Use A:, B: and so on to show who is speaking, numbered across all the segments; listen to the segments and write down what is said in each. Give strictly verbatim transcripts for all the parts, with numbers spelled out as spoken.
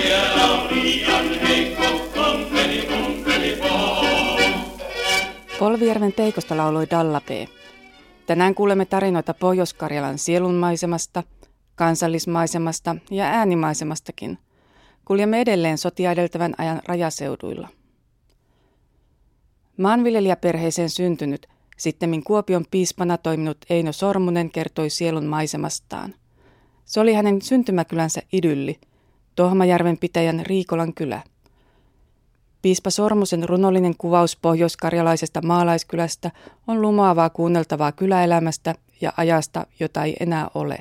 A: vielä on liian heikko, ompeli ompeli poo.
B: Polvijärven Teikosta lauloi Dalla B. Tänään kuulemme tarinoita Pohjois-Karjalan sielunmaisemasta, kansallismaisemasta ja äänimaisemmastakin. Kuljemme edelleen sotia edeltävän ajan rajaseuduilla. Maanviljelijäperheeseen syntynyt, sittemmin Kuopion piispana toiminut Eino Sormunen kertoi sielun maisemastaan. Se oli hänen syntymäkylänsä idylli, Tohmajärven pitäjän Riikolan kylä. Piispa Sormusen runollinen kuvaus pohjoiskarjalaisesta maalaiskylästä on lumoavaa kuunneltavaa kyläelämästä ja ajasta, jota ei enää ole.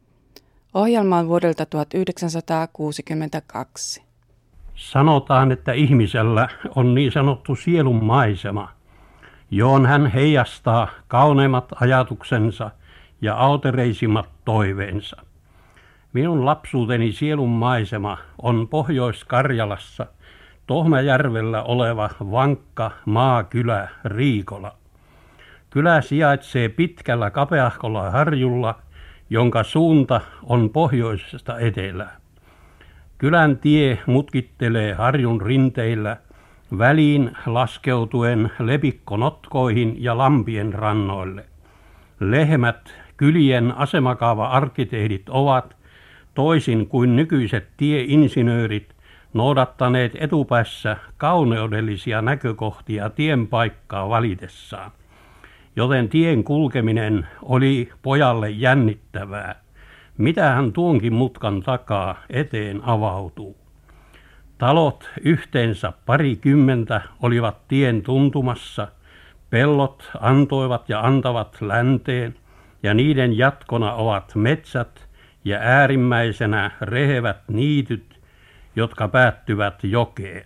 B: Ohjelma on vuodelta tuhatyhdeksänsataakuusikymmentäkaksi.
C: Sanotaan, että ihmisellä on niin sanottu sielun maisema, johon hän heijastaa kauneimmat ajatuksensa ja autereisimmat toiveensa. Minun lapsuuteni sielun maisema on Pohjois-Karjalassa Tohmajärvellä oleva vankka maakylä Riikola. Kylä sijaitsee pitkällä kapeahkolla harjulla, jonka suunta on pohjoisesta etelään. Kylän tie mutkittelee harjun rinteillä, väliin laskeutuen lepikkonotkoihin ja lampien rannoille. Lehmät, kylien asemakaava-arkkitehdit ovat, toisin kuin nykyiset tieinsinöörit, noudattaneet etupäässä kauneudellisia näkökohtia tien paikkaa valitessaan, joten tien kulkeminen oli pojalle jännittävää. Mitähän tuonkin mutkan takaa eteen avautuu? Talot yhteensä parikymmentä olivat tien tuntumassa, pellot antoivat ja antavat länteen, ja niiden jatkona ovat metsät ja äärimmäisenä rehevät niityt, jotka päättyvät jokeen.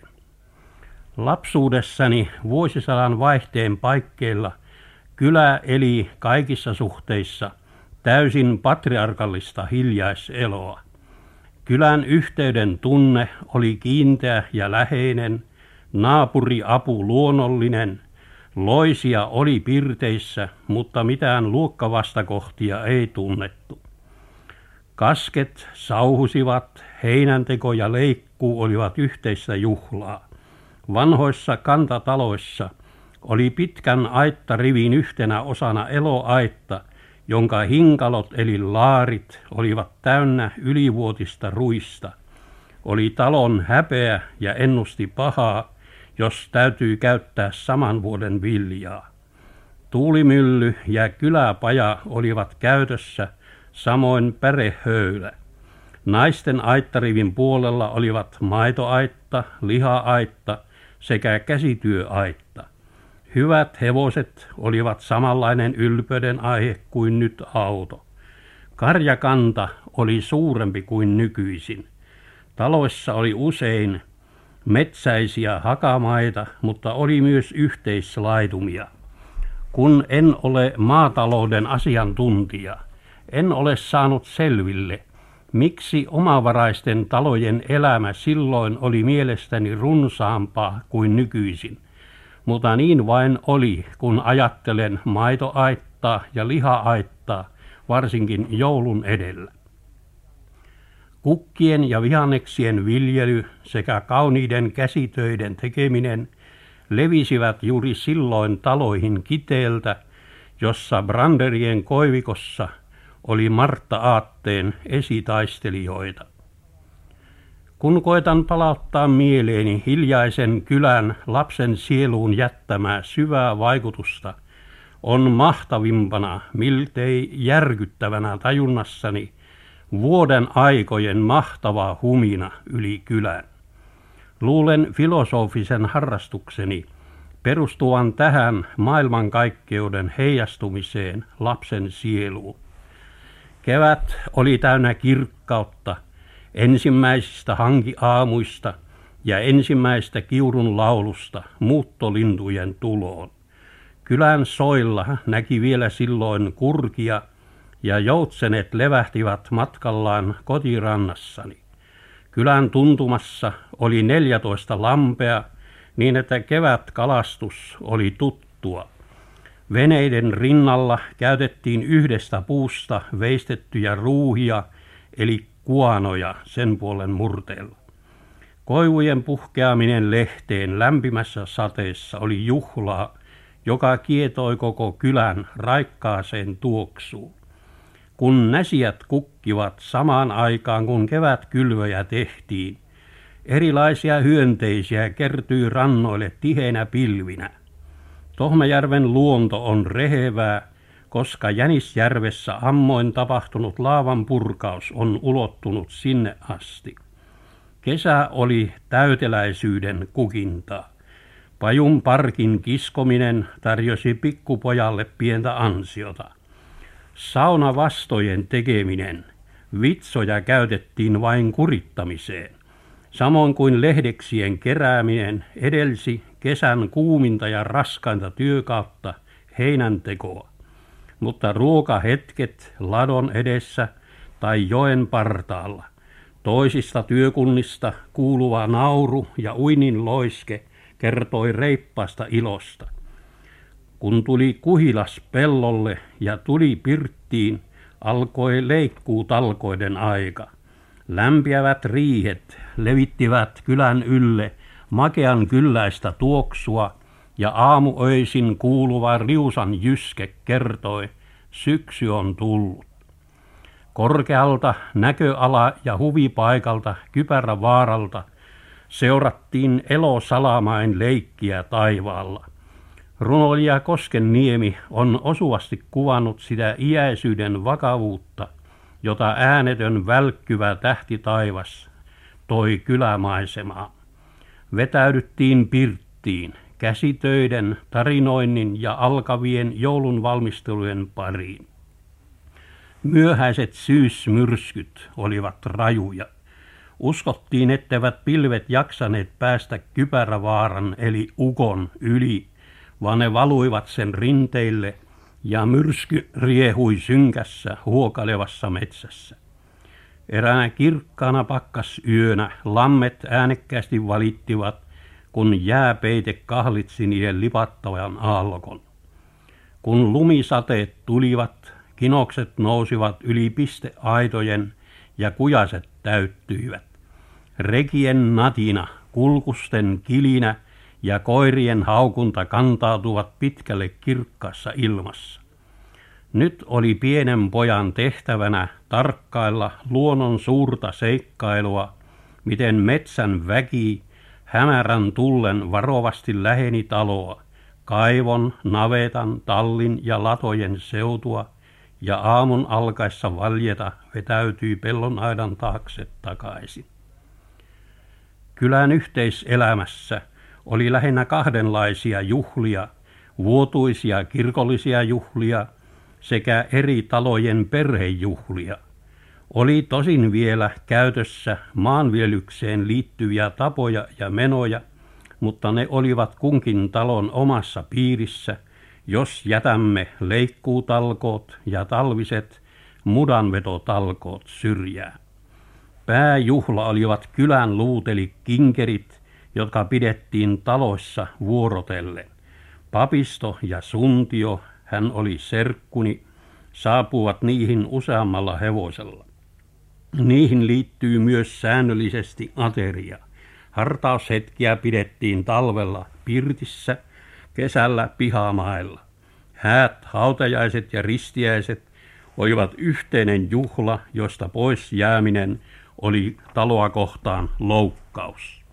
C: Lapsuudessani vuosisadan vaihteen paikkeilla kylä eli kaikissa suhteissa täysin patriarkallista hiljaiseloa. Kylän yhteyden tunne oli kiinteä ja läheinen, naapuriapu luonnollinen, loisia oli pirteissä, mutta mitään luokkavastakohtia ei tunnettu. Kasket sauhusivat, heinänteko ja leikkuu olivat yhteistä juhlaa. Vanhoissa kantataloissa oli pitkän aittarivin yhtenä osana eloaitta, jonka hinkalot eli laarit olivat täynnä ylivuotista ruista. Oli talon häpeä ja ennusti pahaa, jos täytyy käyttää saman vuoden viljaa. Tuulimylly ja kyläpaja olivat käytössä, samoin pärehöylä. Naisten aittarivin puolella olivat maitoaitta, liha-aitta sekä käsityöaitta. Hyvät hevoset olivat samanlainen ylpeyden aihe kuin nyt auto. Karjakanta oli suurempi kuin nykyisin. Taloissa oli usein metsäisiä hakamaita, mutta oli myös yhteislaitumia. Kun en ole maatalouden asiantuntija, en ole saanut selville, miksi omavaraisten talojen elämä silloin oli mielestäni runsaampaa kuin nykyisin. Mutta niin vain oli, kun ajattelen maitoaittaa ja liha-aittaa, varsinkin joulun edellä. Kukkien ja vihanneksien viljely sekä kauniiden käsitöiden tekeminen levisivät juuri silloin taloihin Kiteeltä, jossa Branderien koivikossa oli Martta-aatteen esitaistelijoita. Kun koetan palauttaa mieleeni hiljaisen kylän lapsen sieluun jättämää syvää vaikutusta, on mahtavimpana, miltei järkyttävänä tajunnassani vuoden aikojen mahtava humina yli kylän. Luulen filosofisen harrastukseni perustuvan tähän maailmankaikkeuden heijastumiseen lapsen sieluun. Kevät oli täynnä kirkkautta, ensimmäisistä hankiaamuista ja ensimmäistä kiurun laulusta muuttolintujen tuloon. Kylän soilla näki vielä silloin kurkia ja joutsenet levähtivät matkallaan kotirannassani. Kylän tuntumassa oli neljätoista lampea, niin että kevätkalastus oli tuttua. Veneiden rinnalla käytettiin yhdestä puusta veistettyjä ruuhia, eli kuanoja sen puolen murteella. Koivujen puhkeaminen lehteen lämpimässä sateessa oli juhlaa, joka kietoi koko kylän raikkaaseen tuoksuun. Kun näsijät kukkivat samaan aikaan, kun kevätkylvöjä tehtiin, erilaisia hyönteisiä kertyi rannoille tiheinä pilvinä. Tohmajärven luonto on rehevää, koska Jänisjärvessä ammoin tapahtunut laavan purkaus on ulottunut sinne asti. Kesä oli täyteläisyyden kukintaa. Pajun parkin kiskominen tarjosi pikkupojalle pientä ansiota. Saunavastojen tekeminen, vitsoja käytettiin vain kurittamiseen. Samoin kuin lehdeksien kerääminen edelsi kesän kuuminta ja raskainta työkautta, heinäntekoa. Mutta ruokahetket ladon edessä tai joen partaalla, toisista työkunnista kuuluva nauru ja uinin loiske kertoi reippaasta ilosta. Kun tuli kuhilas pellolle ja tuli pirttiin, alkoi leikkuutalkoiden aika. Lämpiävät riihet levittivät kylän ylle makean kylläistä tuoksua, ja aamuöisin kuuluva riusan jyske kertoi, syksy on tullut. Korkealta näköala- ja huvipaikalta Kypärävaaralta seurattiin Elosalamain leikkiä taivaalla. Runoilija Koskenniemi on osuvasti kuvannut sitä iäisyyden vakavuutta, jota äänetön välkkyvä tähtitaivas toi kylämaisemaan. Vetäydyttiin pirttiin, käsitöiden, tarinoinnin ja alkavien joulun valmistelujen pariin. Myöhäiset syysmyrskyt olivat rajuja. Uskottiin, etteivät pilvet jaksaneet päästä Kypärävaaran eli Ukon yli, vaan ne valuivat sen rinteille ja myrsky riehui synkässä, huokailevassa metsässä. Eräänä kirkkaana pakkasyönä lammet äänekkäästi valittivat, kun jääpeite kahlitsi niiden lipattavan aallokon. Kun lumisateet tulivat, kinokset nousivat yli pisteaitojen ja kujaset täyttyivät. Rekien natina, kulkusten kilinä ja koirien haukunta kantautuvat pitkälle kirkkaassa ilmassa. Nyt oli pienen pojan tehtävänä tarkkailla luonnon suurta seikkailua, miten metsän väki hämärän tullen varovasti läheni taloa, kaivon, navetan, tallin ja latojen seutua, ja aamun alkaessa valjeta vetäytyi pellon aidan taakse takaisin. Kylän yhteiselämässä oli lähinnä kahdenlaisia juhlia, vuotuisia kirkollisia juhlia sekä eri talojen perhejuhlia. Oli tosin vielä käytössä maanviljelykseen liittyviä tapoja ja menoja, mutta ne olivat kunkin talon omassa piirissä, jos jätämme leikkuutalkoot ja talviset mudanvetotalkoot syrjään. Pääjuhla olivat kylän luut eli kinkerit, jotka pidettiin taloissa vuorotellen. Papisto ja suntio, hän oli serkkuni, saapuvat niihin useammalla hevosella. Niihin liittyy myös säännöllisesti ateria. Hartaushetkiä pidettiin talvella pirtissä, kesällä pihamailla. Häät, hautajaiset ja ristiäiset olivat yhteinen juhla, josta pois jääminen oli taloa kohtaan loukkaus.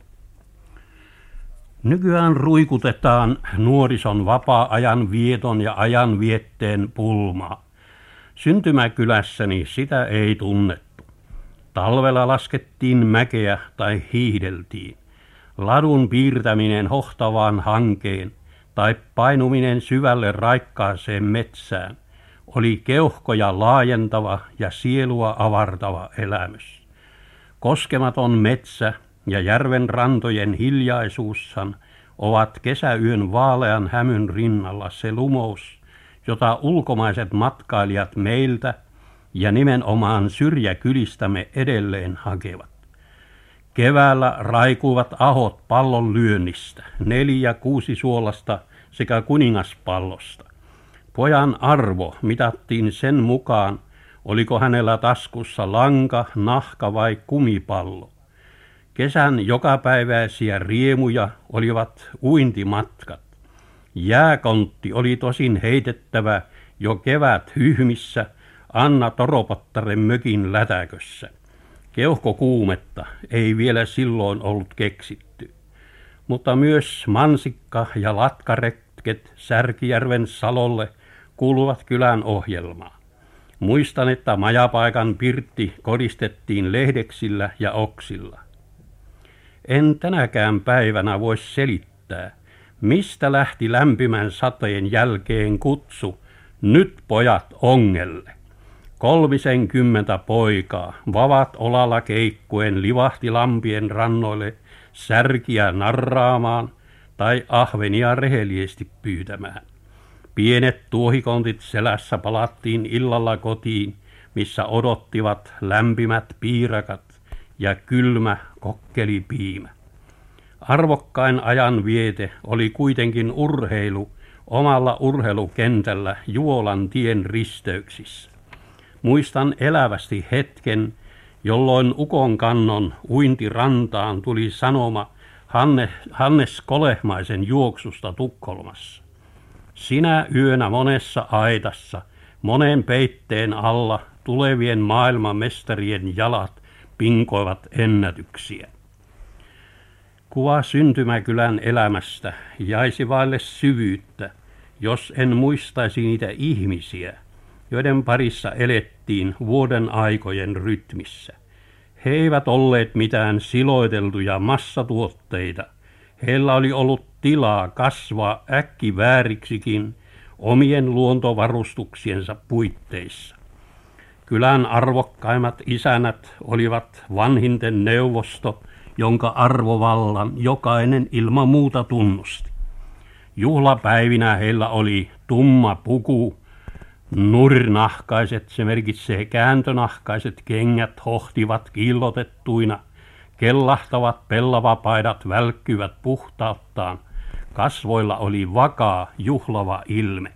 C: Nykyään ruikutetaan nuorison vapaa-ajan vieton ja ajanvietteen pulmaa. Syntymäkylässäni sitä ei tunnettu. Talvella laskettiin mäkeä tai hiihdeltiin. Ladun piirtäminen hohtavaan hankeen tai painuminen syvälle raikkaaseen metsään oli keuhkoja laajentava ja sielua avartava elämys. Koskematon metsä ja järven rantojen hiljaisuussan ovat kesäyön vaalean hämyn rinnalla se lumous, jota ulkomaiset matkailijat meiltä ja nimenomaan syrjäkylistämme edelleen hakevat. Keväällä raikuvat ahot pallon lyönnistä, neljä kuusi suolasta sekä kuningaspallosta. Pojan arvo mitattiin sen mukaan, oliko hänellä taskussa lanka, nahka vai kumipallo. Kesän jokapäiväisiä riemuja olivat uintimatkat. Jääkontti oli tosin heitettävä jo kevät hyhmissä Anna Toropattaren mökin lätäkössä. Keuhkokuumetta ei vielä silloin ollut keksitty. Mutta myös mansikka- ja latkaretket Särkijärven salolle kuuluvat kylän ohjelmaan. Muistan, että majapaikan pirtti kodistettiin lehdeksillä ja oksilla. En tänäkään päivänä voi selittää, mistä lähti lämpimän sateen jälkeen kutsu nyt pojat ongelle. Kolmisenkymmentä poikaa, vavat olalla keikkuen livahti lampien rannoille särkiä narraamaan tai ahvenia rehellisesti pyytämään. Pienet tuohikontit selässä palattiin illalla kotiin, missä odottivat lämpimät piirakat ja kylmä kokkelipiimä. Arvokkain ajan viete oli kuitenkin urheilu omalla urheilukentällä Juolan tien risteyksissä. Muistan elävästi hetken, jolloin Ukon kannon uintirantaan tuli sanoma Hanne, Hannes Kolehmaisen juoksusta Tukholmassa. Sinä yönä monessa aitassa, monen peitteen alla tulevien maailmanmestarien jalat pinkoivat ennätyksiä. Kuva syntymäkylän elämästä jäisi vaille syvyyttä, jos en muistaisi niitä ihmisiä, joiden parissa elettiin vuoden aikojen rytmissä. He eivät olleet mitään siloiteltuja massatuotteita. Heillä oli ollut tilaa kasvaa äkkivääriksikin omien luontovarustuksiensa puitteissa. Kylän arvokkaimmat isänät olivat vanhinten neuvosto, jonka arvovallan jokainen ilman muuta tunnusti. Juhlapäivinä heillä oli tumma puku, nurinahkaiset, se merkitsee kääntönahkaiset kengät hohtivat kiillotettuina, kellahtavat pellavapaidat välkkyvät puhtauttaan, kasvoilla oli vakaa, juhlava ilme.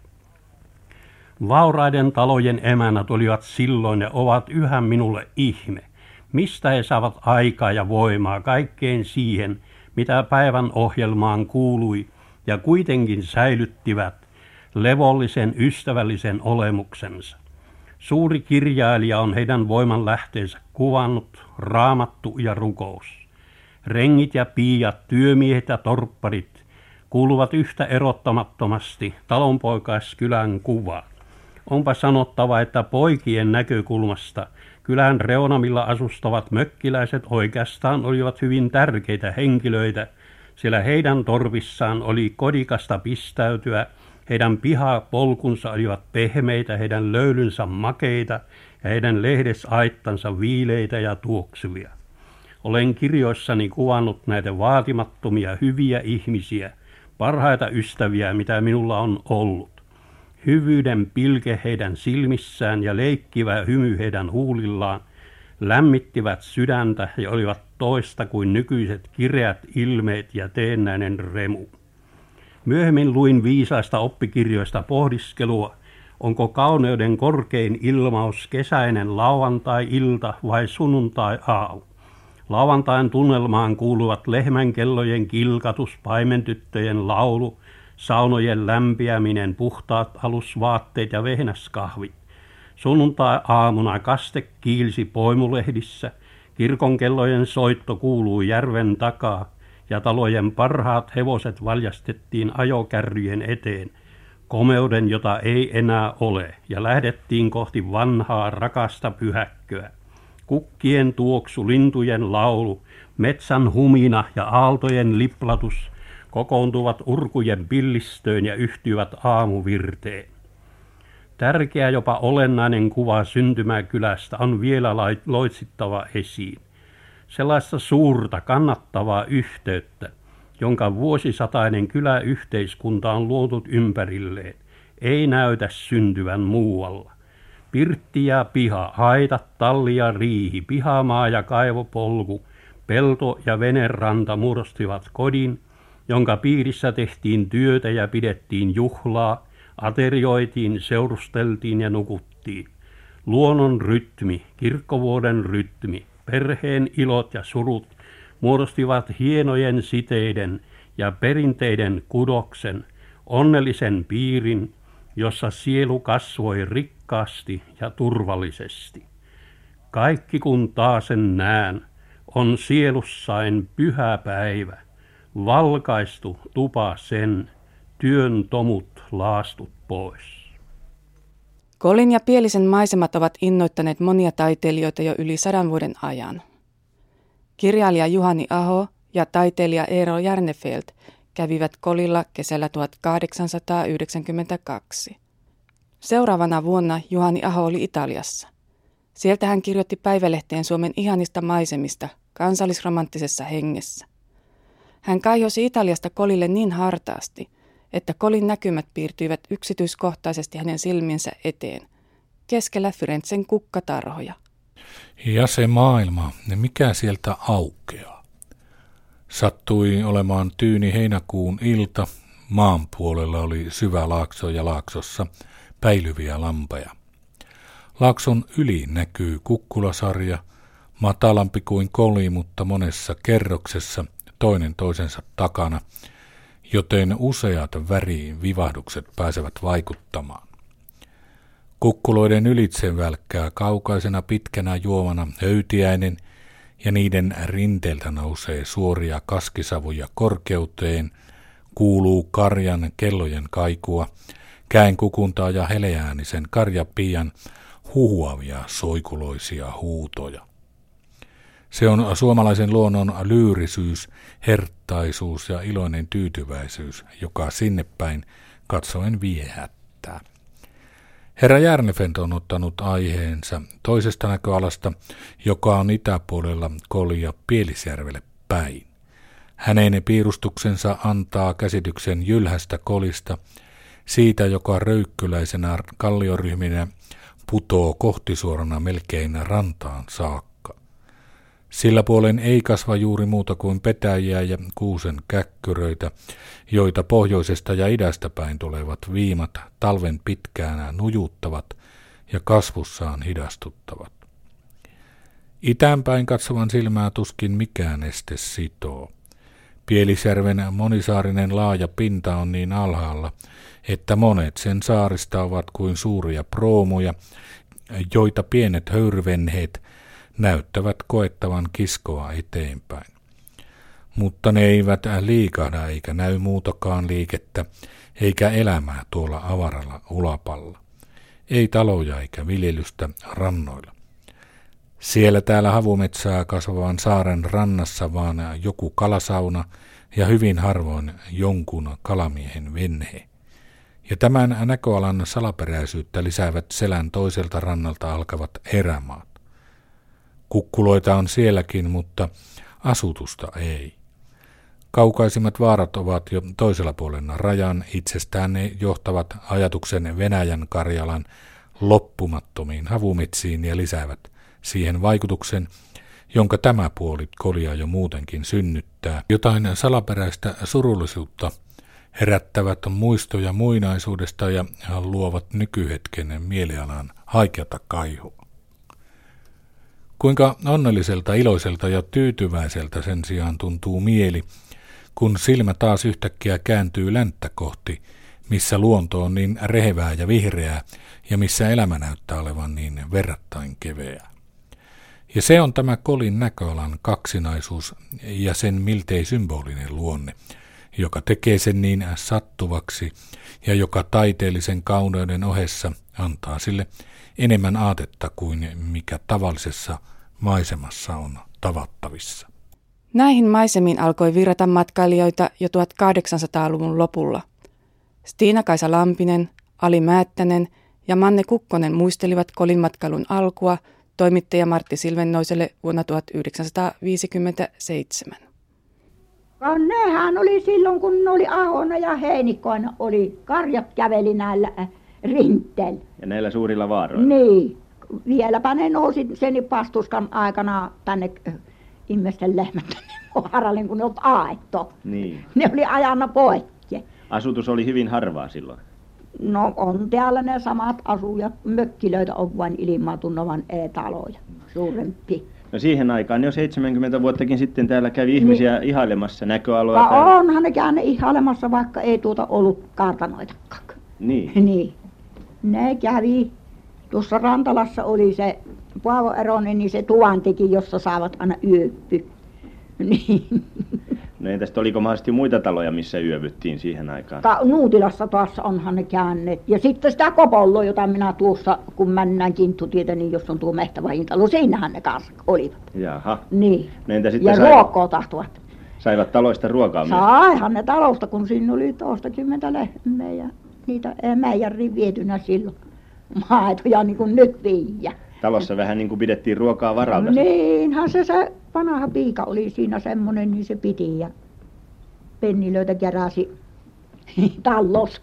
C: Vauraiden talojen emännät olivat silloin ja ovat yhä minulle ihme, mistä he saavat aikaa ja voimaa kaikkeen siihen, mitä päivän ohjelmaan kuului, ja kuitenkin säilyttivät levollisen ystävällisen olemuksensa. Suuri kirjailija on heidän voimanlähteensä kuvannut Raamattu ja rukous. Rengit ja piiat, työmiehet ja torpparit kuuluvat yhtä erottamattomasti talonpoikaiskylän kuvaan. Onpa sanottava, että poikien näkökulmasta kylän reunamilla asustavat mökkiläiset oikeastaan olivat hyvin tärkeitä henkilöitä, sillä heidän torvissaan oli kodikasta pistäytyä, heidän pihapolkunsa olivat pehmeitä, heidän löylynsä makeita ja heidän lehdesaittansa viileitä ja tuoksuvia. Olen kirjoissani kuvannut näitä vaatimattomia hyviä ihmisiä, parhaita ystäviä, mitä minulla on ollut. Hyvyyden pilke heidän silmissään ja leikkivä hymy heidän huulillaan lämmittivät sydäntä ja olivat toista kuin nykyiset kireät ilmeet ja teennäinen remu. Myöhemmin luin viisaista oppikirjoista pohdiskelua, onko kauneuden korkein ilmaus kesäinen lauantai-ilta vai sunnuntai-aamu. Lauantain tunnelmaan kuuluvat lehmänkellojen kilkatus, paimentyttöjen laulu, saunojen lämpiäminen, puhtaat alusvaatteet ja vehnäskahvit. Sunnuntai-aamuna kaste kiilsi poimulehdissä, kirkonkellojen soitto kuuluu järven takaa ja talojen parhaat hevoset valjastettiin ajokärryjen eteen, komeuden jota ei enää ole, ja lähdettiin kohti vanhaa rakasta pyhäkköä. Kukkien tuoksu, lintujen laulu, metsän humina ja aaltojen liplatus kokoontuvat urkujen pillistöön ja yhtyvät aamuvirteen. Tärkeä, jopa olennainen kuva syntymäkylästä on vielä loitsittava esiin. Sellaista suurta, kannattavaa yhteyttä, jonka vuosisatainen kyläyhteiskunta on luotu ympärilleen, ei näytä syntyvän muualla. Pirtti ja piha, aitat, talli ja riihi, pihamaa ja kaivopolku, pelto ja veneranta muodostivat kodin, jonka piirissä tehtiin työtä ja pidettiin juhlaa, aterioitiin, seurusteltiin ja nukuttiin. Luonnon rytmi, kirkkovuoden rytmi, perheen ilot ja surut muodostivat hienojen siteiden ja perinteiden kudoksen, onnellisen piirin, jossa sielu kasvoi rikkaasti ja turvallisesti. Kaikki kun taasen näen, on sielussain pyhä päivä, valkaistu tupa sen, työn tomut laastut pois.
B: Kolin ja Pielisen maisemat ovat innoittaneet monia taiteilijoita jo yli sadan vuoden ajan. Kirjailija Juhani Aho ja taiteilija Eero Järnefelt kävivät Kolilla kesällä tuhatkahdeksansataayhdeksänkymmentäkaksi. Seuraavana vuonna Juhani Aho oli Italiassa. Sieltä hän kirjoitti päivälehteen Suomen ihanista maisemista kansallisromanttisessa hengessä. Hän kaihosi Italiasta Kolille niin hartaasti, että Kolin näkymät piirtyivät yksityiskohtaisesti hänen silmiensä eteen, keskellä Firenzen kukkatarhoja.
D: Ja se maailma, mikä sieltä aukeaa. Sattui olemaan tyyni heinäkuun ilta, maan puolella oli syvä laakso ja laaksossa päilyviä lampeja. Laakson yli näkyy kukkulasarja, matalampi kuin Koli, mutta monessa kerroksessa toinen toisensa takana, joten useat värivivahdukset pääsevät vaikuttamaan. Kukkuloiden ylitse välkkää kaukaisena pitkänä juomana höytiäinen ja niiden rinteiltä nousee suoria kaskisavuja korkeuteen, kuuluu karjan kellojen kaikua, käenkukuntaa ja heleäänisen karjapiian huhuavia soikuloisia huutoja. Se on suomalaisen luonnon lyyrisyys, herttaisuus ja iloinen tyytyväisyys, joka sinne päin katsoen viehättää. Herra Järnefelt on ottanut aiheensa toisesta näköalasta, joka on itäpuolella Kolia Pielisjärvelle päin. Hänen piirustuksensa antaa käsityksen jylhästä Kolista, siitä joka röykkyläisenä kallioryhminä putoo kohtisuorana melkein rantaan saakka. Sillä puolen ei kasva juuri muuta kuin petäjiä ja kuusen käkkyröitä, joita pohjoisesta ja idästä päin tulevat viimat talven pitkään nujuttavat ja kasvussaan hidastuttavat. Itäänpäin katsovan silmää tuskin mikään este sitoo. Pielisjärven monisaarinen laaja pinta on niin alhaalla, että monet sen saarista ovat kuin suuria proomuja, joita pienet höyryvenheet näyttävät koettavan kiskoa eteenpäin. Mutta ne eivät liikahda eikä näy muutakaan liikettä eikä elämää tuolla avaralla ulapalla. Ei taloja eikä viljelystä rannoilla. Siellä täällä havumetsää kasvavan saaren rannassa vaan joku kalasauna ja hyvin harvoin jonkun kalamiehen venhe. Ja tämän näköalan salaperäisyyttä lisäävät selän toiselta rannalta alkavat erämaat. Kukkuloita on sielläkin, mutta asutusta ei. Kaukaisimmat vaarat ovat jo toisella puolella rajan, itsestään ne johtavat ajatuksen Venäjän Karjalan loppumattomiin havumetsiin ja lisäävät siihen vaikutuksen, jonka tämä puoli Kolia jo muutenkin synnyttää. Jotain salaperäistä surullisuutta herättävät muistoja muinaisuudesta ja luovat nykyhetken mielialan haikeata kaihua. Kuinka onnelliselta, iloiselta ja tyytyväiseltä sen sijaan tuntuu mieli, kun silmä taas yhtäkkiä kääntyy länttä kohti, missä luonto on niin rehevää ja vihreää ja missä elämä näyttää olevan niin verrattain keveää. Ja se on tämä Kolin näköalan kaksinaisuus ja sen miltei symbolinen luonne, joka tekee sen niin sattuvaksi ja joka taiteellisen kauneuden ohessa antaa sille enemmän aatetta kuin mikä tavallisessa maisemassa on tavattavissa.
B: Näihin maisemiin alkoi virrata matkailijoita jo tuhatkahdeksansataaluvun lopulla. Stiina-Kaisa Lampinen, Ali Määttänen ja Manne Kukkonen muistelivat Kolin matkailun alkua toimittaja Martti Silvennoiselle vuonna tuhatyhdeksänsataaviisikymmentäseitsemän.
E: Nehän oli silloin, kun oli Ahona ja Heinikkoina, oli karjat käveli näillä rinteillä.
F: Ja näillä suurilla vaaroilla?
E: Niin. Vieläpä ne nousi sen pastuskan aikana tänne ihmisten lehmät tänne Haralle, kun ne olet aetto.
F: Niin.
E: Ne oli ajanut poikki.
F: Asutus oli hyvin harvaa silloin?
E: No on täällä ne samat asujat, mökkilöitä on vain ilmaantunut, vaan ei taloja, suurempi.
F: No siihen aikaan jo seitsemänkymmentä vuottakin sitten täällä kävi ihmisiä niin ihailemassa näköaloa.
E: Ka
F: täällä.
E: onhan ne käynyt ihailemassa, vaikka ei tuota ollut kartanoitakaan.
F: Niin.
E: Niin. Ne kävi. Tuossa Rantalassa oli se Paavo Eronen, niin se tuvan teki, jossa saavat aina yöpy. Niin.
F: No entäs oliko mahdollisesti muita taloja, missä yövyttiin siihen aikaan?
E: Ka Nuutilassa taas onhan ne käyneet. Ja sitten sitä Kopolloa, jota minä tuossa, kun mennään Kinttutietä, niin jos on tuo Mehtävahintalo, siinähän ne kanssa olivat.
F: Jaha.
E: Niin.
F: No entä sitten
E: Ja
F: sai,
E: ruokkoa tahtoivat.
F: saivat taloista ruokaa myös?
E: Saihan ne talosta, kun siinä oli toistakymmentä lehmää ja niitä ei meijeriin vietynä silloin maitoja niin kuin nyt viiä.
F: Talossa vähän niin kuin pidettiin ruokaa varalta.
E: Niinhän se se vanha piika oli siinä semmoinen, niin se piti ja pennilöitä keräsi tallossa.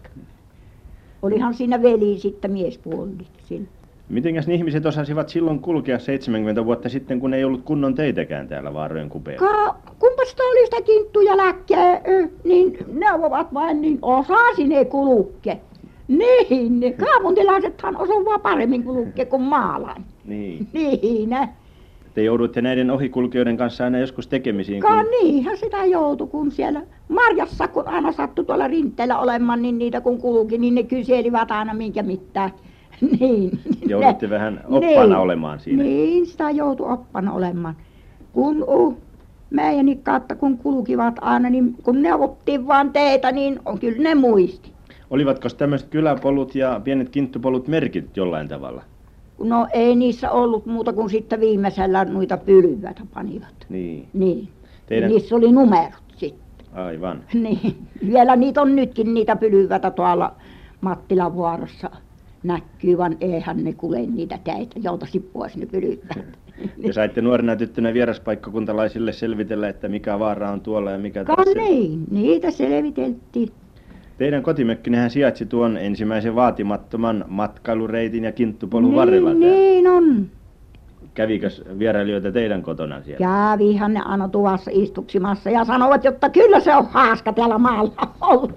E: Olihan siinä veli sitten miespuoli sillä.
F: Mitenkäs ne ihmiset osasivat silloin kulkea seitsemänkymmentä vuotta sitten, kun ei ollut kunnon teitäkään täällä Vaarojen kupeella?
E: Ka, kumpa sitä oli sitä kinttuja läkkeä, niin neuvovat vain, niin osasi ne kulkea. Niin, ne kaupuntilaisethan osaavat paremmin kulkea kuin maalainen.
F: Niin.
E: Niin, ne.
F: Te jouduitte näiden ohikulkijoiden kanssa aina joskus tekemisiin.
E: Ka
F: Kun...
E: niinhän sitä joutui, kun siellä marjassa, kun aina sattui tuolla rinteellä olemaan, niin niitä kun kulki, niin ne kyselivät aina minkä mitään. Niin.
F: Joudutte
E: ne,
F: vähän oppana
E: niin,
F: olemaan siinä.
E: Niin, sitä joutui oppana olemaan. Kun uh, meidänkin kautta, kun kulkivat aina, niin kun neuvottiin vaan teitä, niin on kyllä ne muisti.
F: Olivatko tämmöiset kyläpolut ja pienet kinttupolut merkit jollain tavalla?
E: No ei niissä ollut muuta kuin sitten viimeisellä noita pylväitä panivat.
F: Niin.
E: Niin.
F: Teidän...
E: Niissä oli numerot sitten.
F: Aivan.
E: Niin. Vielä niitä on nytkin niitä pylväitä tuolla Mattilan vaarassa näkyy, vaan eihän ne kule niitä teitä, joutasi pois ne pylväät.
F: Te saitte nuorena tyttönä vieraspaikkakuntalaisille selvitellä, että mikä vaara on tuolla ja mikä
E: Ka
F: tässä.
E: niin, niitä selviteltiin.
F: Teidän kotimökkinähän sijaitsi tuon ensimmäisen vaatimattoman matkailureitin ja kinttupolun
E: niin,
F: varrella.
E: Niin on.
F: Kävikös vierailijoita teidän kotona siellä?
E: Kävihän ne aina tuvassa istuksimassa ja sanovat, että kyllä se on haaska täällä maalla ollut.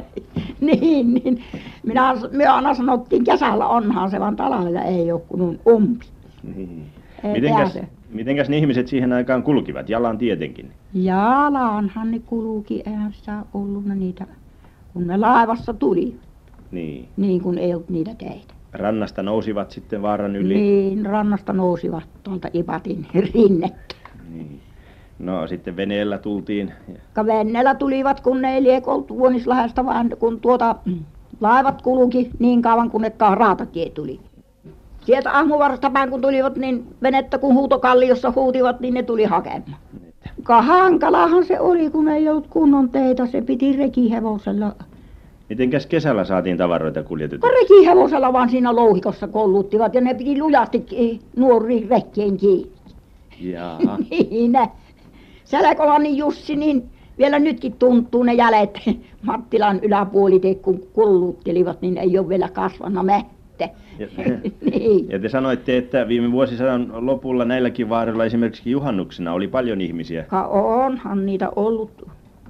E: niin, niin. Minä, me aina sanottiin, kesällä onhan se, vaan talvella ei ole kun umpi.
F: Niin.
E: Ei
F: Mitenkäs,
E: pääse.
F: mitenkäs ne ihmiset siihen aikaan kulkivat? Jalan tietenkin.
E: Jalanhan ne kulki, eihän sitä ollut niitä, kun ne laivassa tuli,
F: Niin.
E: niin kun ei ollut niitä teitä.
F: Rannasta nousivat sitten vaaran yli.
E: Niin, rannasta nousivat tuolta Ipatin rinnettä.
F: Niin. No sitten veneellä tultiin.
E: Ka veneellä tulivat, kun ne ei liek ollut Vuonislahdesta, vaan kun tuota laivat kulki niin kauan, kun ne rautatie tuli. Sieltä Ahmovaarasta päin kun tulivat, niin venettä kun huutokalliossa huutivat, niin ne tuli hakemaan. Ka hankalahan se oli, kun ei ollut kunnon teitä, se piti rekihevosella.
F: Mitenkäs kesällä saatiin tavaroita kuljetettua?
E: Ka rekihevosella vaan siinä louhikossa kolluttivat ja ne piti lujasti nuoriin rekkeen kiinni.
F: Jaa.
E: niin ne. Selkolanin Jussi, niin vielä nytkin tuntuu ne jäljet Mattilan yläpuolite, kun kulluttelivat, niin ei ole vielä kasvanut mette.
F: Ja,
E: niin.
F: ja te sanoitte, että viime vuosisadan lopulla näilläkin vaaroilla esimerkiksi juhannuksena oli paljon ihmisiä.
E: Ka onhan niitä ollut.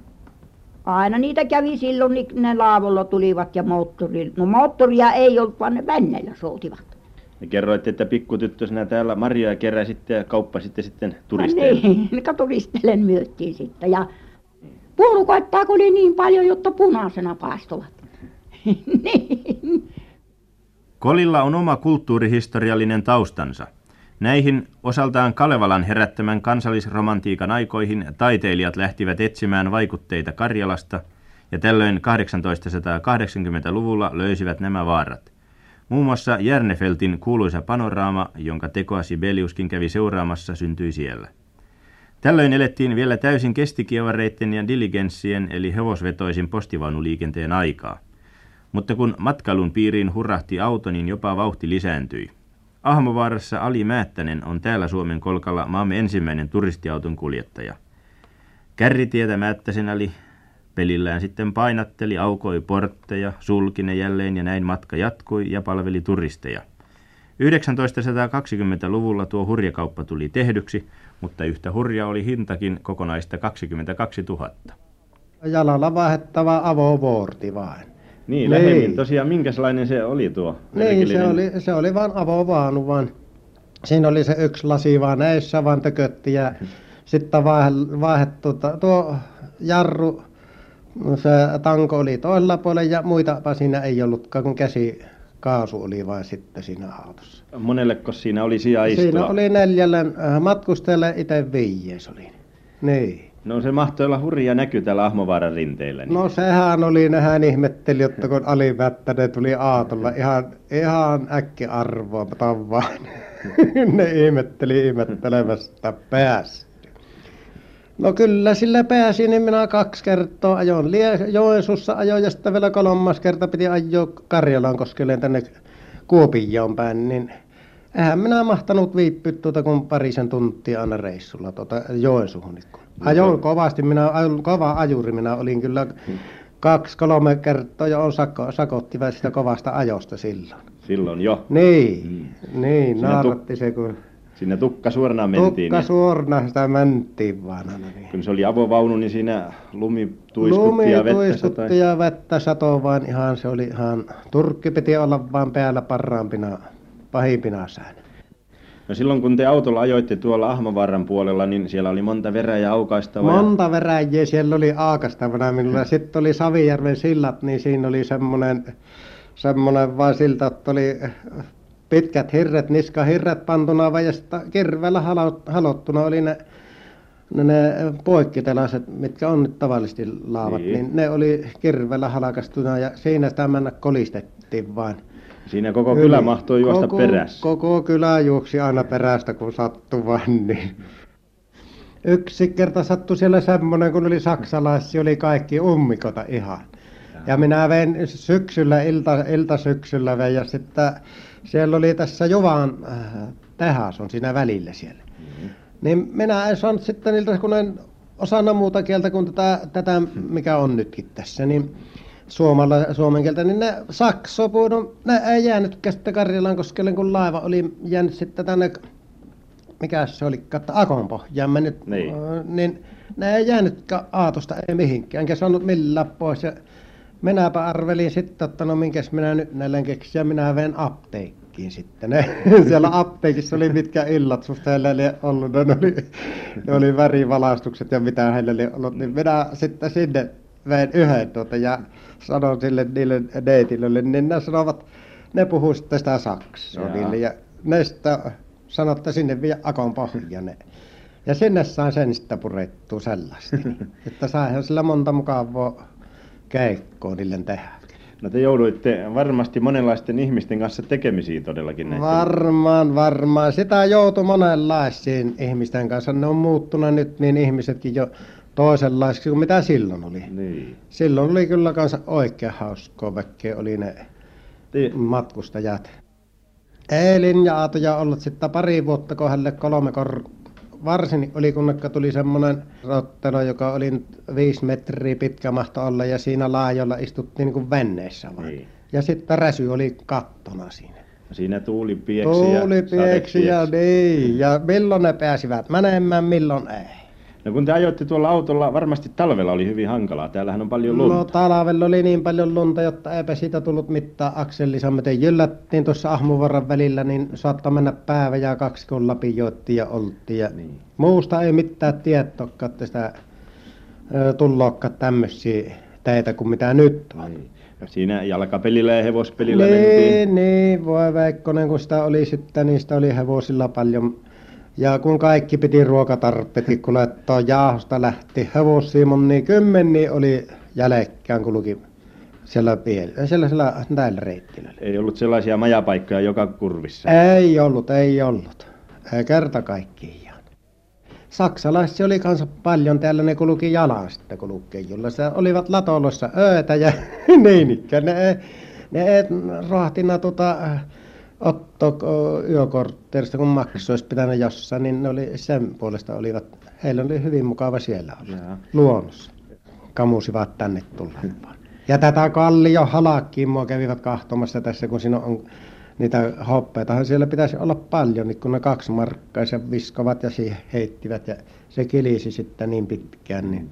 E: Aina niitä kävi silloin, niin ne laavolla tulivat ja moottorilla. No moottoria ei ollut, vaan ne venneillä soutivat.
F: Ja kerroitte, että pikkutyttösenä täällä marjoja keräsitte ja kauppasitte sitten turisteille.
E: Niin, ka turistelen myöttiin sitten. Ja puolukoittaa oli niin paljon, jotta punaisena paistuvat. niin.
F: Kolilla on oma kulttuurihistoriallinen taustansa. Näihin osaltaan Kalevalan herättämän kansallisromantiikan aikoihin taiteilijat lähtivät etsimään vaikutteita Karjalasta, ja tällöin tuhatkahdeksansataakahdeksankymmentäluvulla löysivät nämä vaarat. Muun muassa Järnefeltin kuuluisa panoraama, jonka tekoa Sibeliuskin kävi seuraamassa, syntyi siellä. Tällöin elettiin vielä täysin kestikievareitten ja diligenssien eli hevosvetoisin postivaunuliikenteen aikaa. Mutta kun matkailun piiriin hurahti auto, niin jopa vauhti lisääntyi. Ahmovaarassa Ali Määttänen on täällä Suomen kolkalla maamme ensimmäinen turistiauton kuljettaja. Kärritietä Määttäsen Ali pelillään sitten painatteli, aukoi portteja, sulki ne jälleen ja näin matka jatkui ja palveli turisteja. tuhatyhdeksänsataakaksikymmentäluvulla tuo hurjakauppa tuli tehdyksi, mutta yhtä hurja oli hintakin kokonaista kaksikymmentäkaksituhatta.
G: Jalalla vaihdettava avovuorti vain.
F: Niin, lähemmin tosiaan, minkälainen se oli tuo?
G: Niin, se oli, se oli vaan avovaanu vaan. Siinä oli se yksi lasi vaan näissä vaan tökötti ja sitten vaihdettu tuo jarru, se tanko oli toisella puolella ja muitapa siinä ei ollutkaan, kun käsikaasu oli vain sitten siinä autossa.
F: Monelleko siinä oli sija istua?
G: Siinä oli neljälle matkustajalle, itse viies oli. Niin.
F: No se mahtoi olla hurja näky täällä Ahmovaaran rinteillä. Niin.
G: No sehän oli, nehän ihmetteli, jotta kun alivättäne tuli aatolla ihan, ihan äkkiarvoa tavaan. Ne ihmetteli ihmettelemästä pääsi. No kyllä sillä pääsi, niin minä kaksi kertaa ajoin Joensuussa ajoin ja sitten vielä kolmas kerta piti ajoa Karjalankoskelle tänne Kuopioon päin, niin eihän minä mahtanut viipyä tuota kun parisen tuntia aina reissulla tuota Joensuuhun. Ajoin kovasti, minä ajoin kova ajuri, minä olin kyllä kaksi, kolme kertaa jo on sako, sakottivat sitä kovasta ajosta silloin.
F: Silloin jo?
G: Niin, mm. niin naaratti se kun...
F: Siinä tukka suorana mentiin.
G: Tukka suorana sitä mentiin vaan aina. Niin.
F: Kun se oli avovaunu, niin siinä lumi tuiskutti ja vettä
G: tuiskutti ja vettä satoi vaan ihan, se oli ihan, turkki piti olla vaan päällä parhaampina, pahimpina säänä.
F: No silloin kun te autolla ajoitte tuolla Ahmovaaran puolella, niin siellä oli monta veräjää aukaistavaa.
G: Monta veräjää siellä oli aukaistavana minulla. Sitten oli Savijärven sillat, niin siinä oli semmoinen, semmoinen vaan silta, että oli pitkät hirret, niskahirret pantuna vaan ja sitten kirveellä halottuna oli ne, ne, ne poikkitelaiset, mitkä on nyt tavallisesti laavat, niin, niin ne oli kirveellä halkastuna ja siinä sitä mennä kolistettiin vain.
F: Siinä koko kylä Yli. mahtoi juosta
G: koko,
F: perässä.
G: Koko kylä juoksi aina perästä, kun sattui vain niin. Yksi kerta sattui siellä semmoinen, kun oli saksalaisia, oli kaikki ummikota ihan. Ja minä vein syksyllä, ilta, iltasyksyllä vein ja sitten siellä oli tässä Juvan äh, tehas on siinä välillä siellä. Mm-hmm. Niin minä en saanut sitten niiltä, kun en osannut muuta kieltä kuin tätä, tätä mikä on nytkin tässä, niin suomalla, suomen kieltä, niin ne saksopuu, no, ne ei jäänytkään sitten Karjalankoskelle, kun laiva oli jäänyt sitten tänne, mikä se oli, että Akonpohjaan mennyt, niin. niin ne ei jäänytkään aatosta ei mihinkään, enkä saanut millään pois. Ja minäpä arvelin sitten, että no minkäs minä nyt näille keksin, ja minä vein apteekkiin sitten. Ne, siellä apteekissa oli mitkä illat, susta heillä oli ollut, ne oli, ne oli värivalastukset ja mitä heillä oli ollut, niin minä sitten sinne vein yhden tuota ja sanoin sille niille neitille, niin ne sanovat, ne puhuu sitten sitä saksaa niille ja ne sitten sanoi, että sinne vie Akon pohjaan. Ja sinne sain sen sitten purettua sellaista, että saihan sillä monta mukavaa keikkoa niille tehdä.
F: No te jouduitte varmasti monenlaisten ihmisten kanssa tekemisiin todellakin näitä.
G: Varmaan, varmaan. Sitä joutui monenlaisiin ihmisten kanssa. Ne on muuttunut nyt niin ihmisetkin jo toisenlaisiksi kuin mitä silloin oli. Niin. Silloin oli kyllä kanssa oikein hauskaa väkeä, oli ne Ti- matkustajat. Ei linja-autoja ollut sitten pari vuotta kohdelle kolme kor... Varsin oli kunnekka tuli semmoinen rottelo, joka oli viisi metriä pitkä mahto olla ja siinä laajolla istuttiin niin kuin veneessä vaan. Niin. Ja sitten räsy oli kattona siinä.
F: Siinä tuuli pieksi
G: tuuli ja pieksi ja niin. Ja milloin ne pääsivät menemään, milloin ei.
F: No kun te ajoitte tuolla autolla, varmasti talvella oli hyvin hankalaa. Täällähän on paljon lunta.
G: No talvella oli niin paljon lunta, jotta eipä siitä tullut mitään akselissa. Me jyllättiin tuossa Ahmovaaran välillä, niin saattoi mennä päivä ja kaksi kun lapioittiin ja oltiin. Ja niin. Muusta ei mitään tietoakaan, että sitä tulloakaan tämmöisiä teitä kuin mitä nyt on.
F: Niin. Siinä jalkapelillä ja hevospelillä
G: niin,
F: mentiin.
G: Niin, voi Veikkonen, kun sitä oli sitten, niin sitä oli hevosilla paljon. Ja kun kaikki piti ruokatarpeetkin kuljettaa, jaahosta lähti hevosia, niin kymmeniä oli jälkeen kulki siellä pielellä, sellaisella näillä reittillä.
F: Ei ollut sellaisia majapaikkoja joka kurvissa?
G: Ei ollut, ei ollut. Ei kerta kaikkiaan. Saksalaisia oli kanssa paljon, täällä ne kulki jalan sitten kulkeijulla. Se olivat latolossa öötä ja niin ikään. Ne, ne ei rohtina tuota... Otto yökortteerista, kun maksu olisi pitänyt jossain, niin ne oli sen puolesta olivat, heillä oli hyvin mukava siellä olla, luonnossa. Kamusivat tänne tullaan. Ja tätä Kallio halakkiimmoa kävivät kahtomassa tässä, kun siinä on niitä hoppeitahan siellä pitäisi olla paljon, niin kun ne kaksi markkaisen viskovat ja siihen heittivät ja se kilisi sitten niin pitkään, niin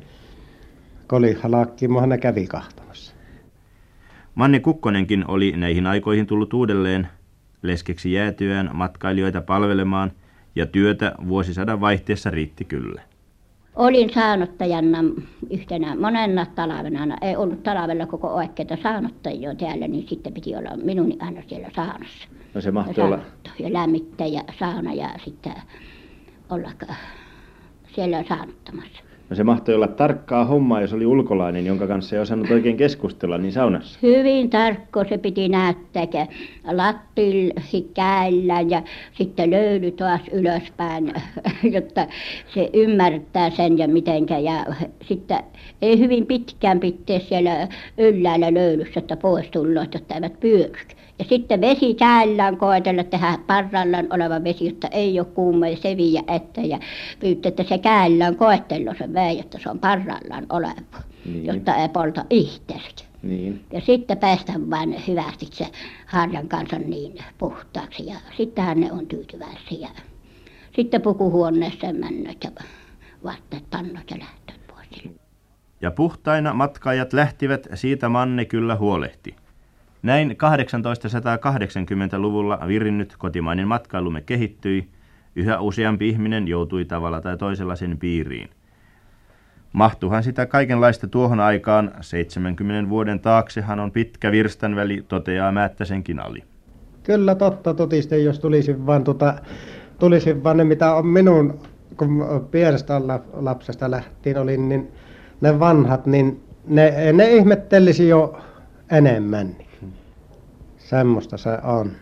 G: Koli halakkiimmohan ne kävi kahtomassa.
F: Manni Kukkonenkin oli näihin aikoihin tullut uudelleen leskeksi jäätyään matkailijoita palvelemaan, ja työtä vuosisadan vaihteessa riitti kyllä.
E: Olin saanottajana yhtenä monena talvena. Ei ollut talvella koko oikeita saanottajia täällä, niin sitten piti olla minun aina siellä saunassa.
F: No se mahtoi olla...
E: Ja lämmittää ja sauna ja sitten olla siellä saanottamassa.
F: No se mahtoi olla tarkkaa hommaa, jos oli ulkolainen, jonka kanssa ei osannut oikein keskustella, niin saunassa.
E: Hyvin tarkko se piti näyttää, lattil käillä ja sitten löyly taas ylöspäin, jotta se ymmärtää sen ja mitenkä. Ja sitten ei hyvin pitkään pitää siellä ylhäällä löylyssä, että pois tullaan, jotta eivät pyöryk. Ja sitten vesi käillään koetella tehdä parrallaan oleva vesi, jotta ei ole kuuma ja seviä että ja pyytää, että se käillään koettelu se vei, jotta se on parrallaan oleva, niin. Jotta ei polta itseäsi. Niin. Ja sitten päästään vain hyvästi se harjan kanssa niin puhtaaksi ja sittenhän ne on tyytyväisiä. Ja sitten pukuhuoneeseen mennät ja vaatteet pannut ja lähtöt pois.
F: Ja puhtaina matkaajat lähtivät, siitä Manne kyllä huolehti. Näin tuhatkahdeksansataakahdeksankymmentäluvulla virinnyt kotimainen matkailumme kehittyi, yhä useampi ihminen joutui tavalla tai toisella sen piiriin. Mahtuhan sitä kaikenlaista tuohon aikaan, seitsemänkymmenen vuoden taaksehan on pitkä virstanväli, toteaa Määttäsenkin Ali.
G: Kyllä totta totisesti, jos tulisin vaan, tuota, tulisin vaan ne mitä on minun, kun pienestä lapsesta lähtien olin, niin ne vanhat, niin ne, ne ihmettelisi jo enemmän. Semmoista se on.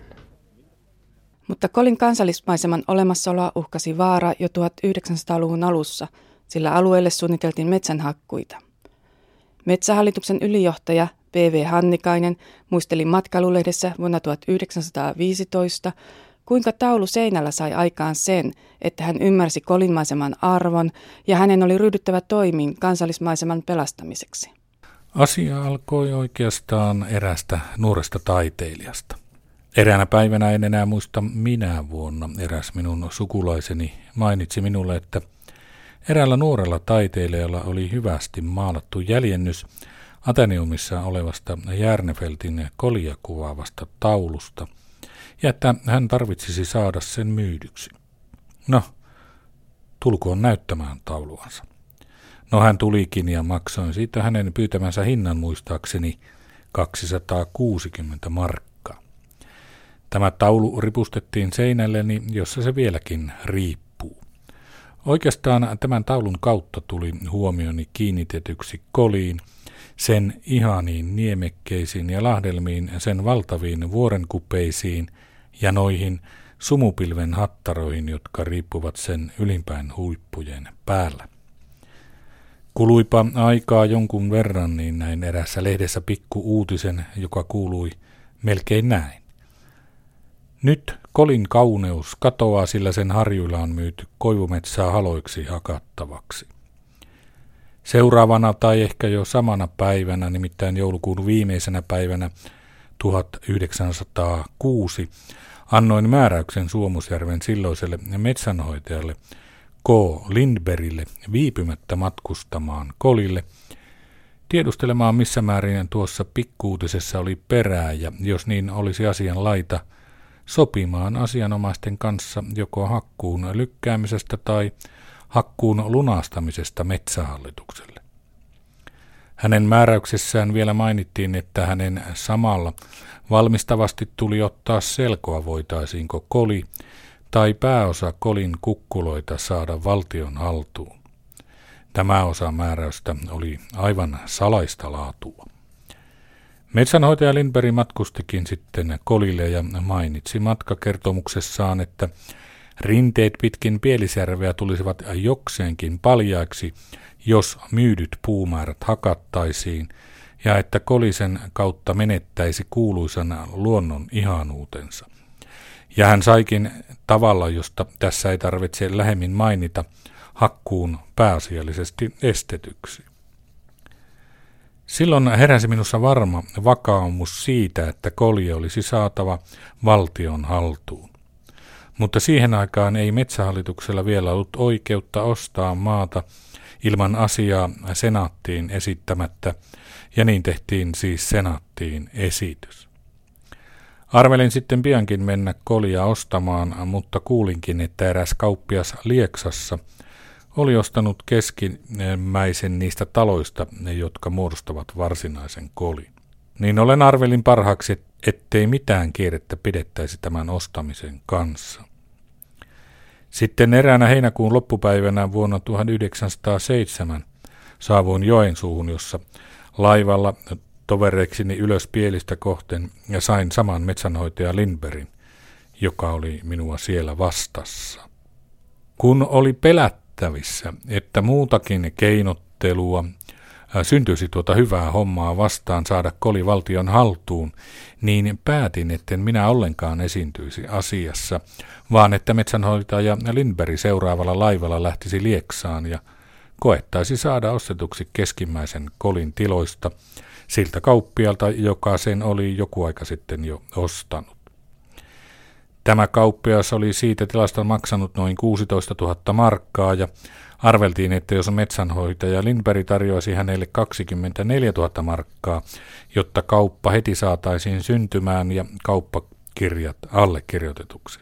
B: Mutta Kolin kansallismaiseman olemassaoloa uhkasi vaara jo tuhatyhdeksänsataaluvun alussa, sillä alueelle suunniteltiin metsänhakkuita. Metsähallituksen ylijohtaja P V Hannikainen muisteli matkailulehdessä vuonna tuhatyhdeksänsataaviisitoista, kuinka taulu seinällä sai aikaan sen, että hän ymmärsi Kolin maiseman arvon ja hänen oli ryhdyttävä toimiin kansallismaiseman pelastamiseksi.
D: Asia alkoi oikeastaan erästä nuoresta taiteilijasta. Eräänä päivänä, en enää muista minä vuonna, eräs minun sukulaiseni mainitsi minulle, että eräällä nuorella taiteilijalla oli hyvästi maalattu jäljennys Ateneumissa olevasta Järnefeltin kolia kuvaavasta taulusta, ja että hän tarvitsisi saada sen myydyksi. No, tulkoon näyttämään tauluansa. No hän tulikin ja maksoin siitä hänen pyytämänsä hinnan muistaakseni kaksisataakuusikymmentä markkaa. Tämä taulu ripustettiin seinälleni, jossa se vieläkin riippuu. Oikeastaan tämän taulun kautta tuli huomioni kiinnitetyksi Koliin, sen ihaniin niemekkeisiin ja lahdelmiin, sen valtaviin vuorenkupeisiin ja noihin sumupilven hattaroihin, jotka riippuvat sen ylimpään huippujen päällä. Kuluipa aikaa jonkun verran, niin näin erässä lehdessä pikku uutisen, joka kuului melkein näin. Nyt Kolin kauneus katoaa, sillä sen harjuilla on myyty koivumetsää haloiksi hakattavaksi. Seuraavana tai ehkä jo samana päivänä, nimittäin joulukuun viimeisenä päivänä tuhatyhdeksänsataakuusi, annoin määräyksen Suomusjärven silloiselle metsänhoitajalle K. Lindbergille viipymättä matkustamaan Kolille, tiedustelemaan missä määrin tuossa pikkuutisessa oli perää ja jos niin olisi asian laita, sopimaan asianomaisten kanssa joko hakkuun lykkäämisestä tai hakkuun lunastamisesta Metsähallitukselle. Hänen määräyksessään vielä mainittiin, että hänen samalla valmistavasti tuli ottaa selkoa, voitaisiinko Koli tai pääosa Kolin kukkuloita saada valtion haltuun. Tämä osa määräystä oli aivan salaista laatua. Metsänhoitaja Lindberg matkustikin sitten Kolille ja mainitsi matkakertomuksessaan, että rinteet pitkin Pielisjärveä tulisivat jokseenkin paljaiksi, jos myydyt puumäärät hakattaisiin, ja että Kolisen kautta menettäisi kuuluisan luonnon ihanuutensa. Ja hän saikin tavalla, josta tässä ei tarvitse lähemmin mainita, hakkuun pääasiallisesti estetyksi. Silloin heräsi minussa varma vakaumus siitä, että kolje olisi saatava valtion haltuun. Mutta siihen aikaan ei Metsähallituksella vielä ollut oikeutta ostaa maata ilman asiaa senaattiin esittämättä, ja niin tehtiin siis senaattiin esitys. Arvelin sitten piankin mennä kolia ostamaan, mutta kuulinkin, että eräs kauppias Lieksassa oli ostanut keskimmäisen niistä taloista, jotka muodostavat varsinaisen kolin. Niin olen arvelin parhaaksi, ettei mitään kiirettä pidettäisi tämän ostamisen kanssa. Sitten eräänä heinäkuun loppupäivänä vuonna tuhatyhdeksänsataaseitsemän saavuin Joensuuhun, jossa laivalla tovereikseni ylös Pielistä kohten ja sain saman metsänhoitaja Lindbergin, joka oli minua siellä vastassa. Kun oli pelättävissä, että muutakin keinottelua syntyisi tuota hyvää hommaa vastaan saada koli valtion haltuun, niin päätin, etten minä ollenkaan esiintyisi asiassa, vaan että metsänhoitaja Lindberg seuraavalla laivalla lähtisi Lieksaan ja koettaisi saada ostetuksi keskimmäisen kolin tiloista siltä kauppialta, joka sen oli joku aika sitten jo ostanut. Tämä kauppias oli siitä tilasta maksanut noin kuusitoistatuhatta markkaa ja arveltiin, että jos metsänhoitaja Lindberg tarjoaisi hänelle kaksikymmentäneljätuhatta markkaa, jotta kauppa heti saataisiin syntymään ja kauppakirjat allekirjoitetuksi.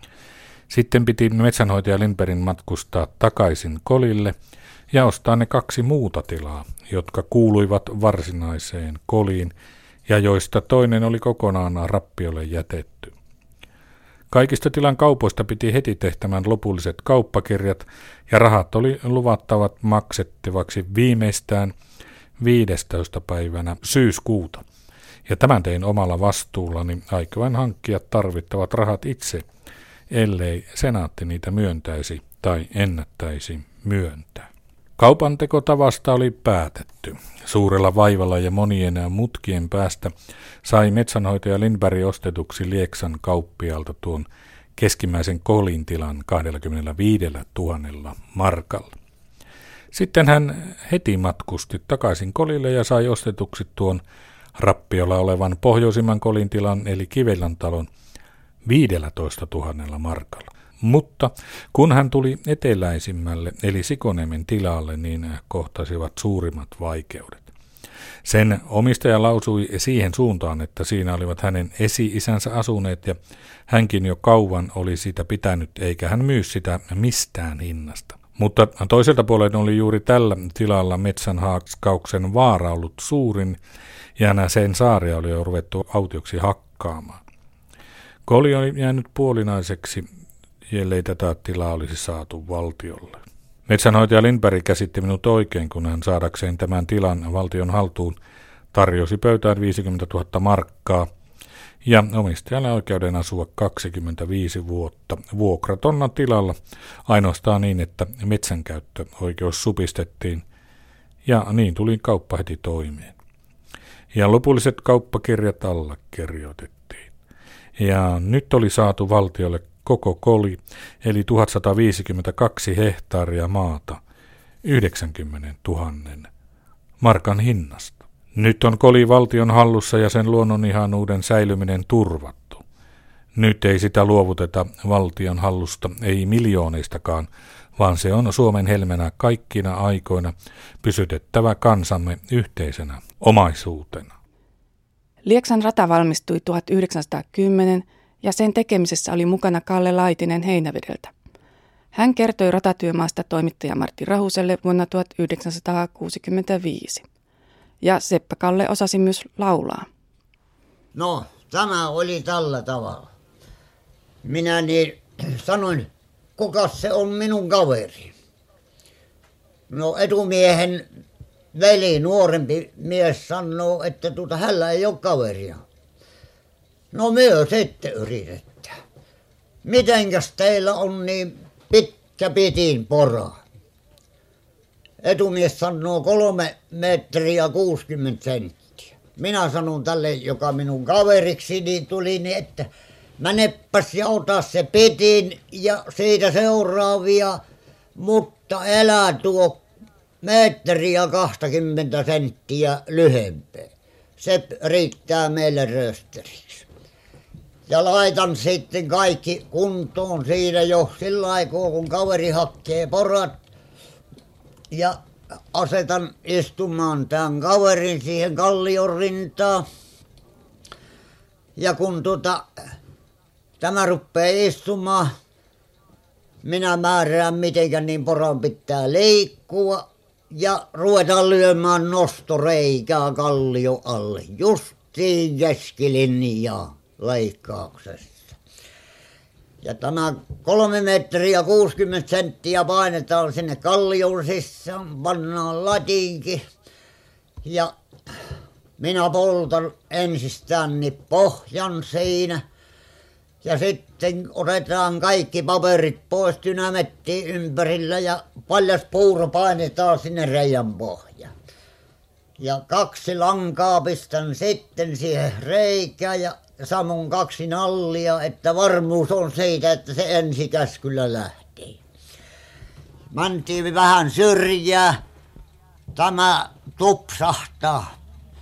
D: Sitten piti metsänhoitaja Lindbergin matkustaa takaisin kolille ja ostaa ne kaksi muuta tilaa, jotka kuuluivat varsinaiseen koliin ja joista toinen oli kokonaan rappiolle jätetty. Kaikista tilan kaupoista piti heti tehtämään lopulliset kauppakirjat ja rahat oli luvattavat maksettavaksi viimeistään viidestoista päivänä syyskuuta. Ja tämän tein omalla vastuullani aikoen hankkia tarvittavat rahat itse, ellei senaatti niitä myöntäisi tai ennättäisi myöntää. Kaupantekotavasta oli päätetty. Suurella vaivalla ja monien mutkien päästä sai metsänhoitaja Lindberg ostetuksi Lieksan kauppialta tuon keskimmäisen kolin tilan kaksikymmentäviisituhatta markalla. Sitten hän heti matkusti takaisin kolille ja sai ostetuksi tuon rappiolla olevan pohjoisimman kolin tilan eli Kivelän talon viisitoistatuhatta markalla. Mutta kun hän tuli eteläisimmälle eli Sikoniemen tilalle, niin kohtasivat suurimmat vaikeudet. Sen omistaja lausui siihen suuntaan, että siinä olivat hänen esi-isänsä asuneet ja hänkin jo kauan oli sitä pitänyt, eikä hän myy sitä mistään hinnasta. Mutta toiselta puolelta oli juuri tällä tilalla metsänhaaskauksen vaara ollut suurin ja sen saaria oli jo ruvettu autioksi hakkaamaan. Koli oli jäänyt puolinaiseksi, ellei tätä tilaa olisi saatu valtiolle. Metsänhoitaja Lindberg käsitti minut oikein, kun hän saadakseen tämän tilan valtion haltuun tarjosi pöytään viisikymmentätuhatta markkaa ja omistajalle oikeuden asua kaksikymmentäviisi vuotta vuokratonna tilalla ainoastaan niin, että metsänkäyttöoikeus supistettiin ja niin tuli kauppa heti toimeen. Ja lopulliset kauppakirjat allekirjoitettiin. Ja nyt oli saatu valtiolle koko koli, eli tuhatsata viisikymmentäkaksi hehtaaria maata, yhdeksänkymmentätuhatta markan hinnasta. Nyt on koli valtion hallussa ja sen luonnon ihanuuden säilyminen turvattu. Nyt ei sitä luovuteta valtion hallusta, ei miljooneistakaan, vaan se on Suomen helmenä kaikkina aikoina pysytettävä kansamme yhteisenä omaisuutena.
B: Lieksan rata valmistui tuhatyhdeksänsataakymmenen ja sen tekemisessä oli mukana Kalle Laitinen Heinävedeltä. Hän kertoi ratatyömaasta toimittaja Martti Rahuselle vuonna tuhatyhdeksänsataakuusikymmentäviisi. Ja Seppä Kalle osasi myös laulaa.
H: No, tämä oli tällä tavalla. Minä niin sanoin, kuka se on minun kaveri? No etumiehen veli, nuorempi mies sanoo, että tuota, hänellä ei ole kaveria. No myös ette yritetä. Mitenkäs teillä on niin pitkä pitin pora? Etumies sanoo kolme metriä kuusikymmentä senttiä. Minä sanon tälle, joka minun kaveriksi niin tuli, niin että meneppäs ja ota se pitin ja siitä seuraavia, mutta älä tuo metriä kaksikymmentä senttiä lyhempää. Se riittää meille rösteriksi. Ja laitan sitten kaikki kuntoon siinä jo sillä aikaa, kun kaveri hakkee porat. Ja asetan istumaan tämän kaverin siihen kallion rintaan. Ja kun tuota, tämä rupeaa istumaan, minä määrään mitenkä niin poron pitää leikkua ja ruvetaan lyömään nostoreikää kallion alle. Justiin keskilinjaa leikkauksessa. Ja tämä kolme metriä kuusikymmentä senttiä painetaan sinne kallion sisään, pannaan latinki ja minä poltan ensistään niin pohjan siinä ja sitten otetaan kaikki paperit pois dynämettiin ympärillä ja paljas puuro painetaan sinne reijän pohjaan. Ja kaksi lankaa pistän sitten siihen reikään ja samoin kaksi nallia, että varmuus on siitä, että se ensikäskyllä lähtee. Mentiin vähän syrjää, tämä tupsahtaa.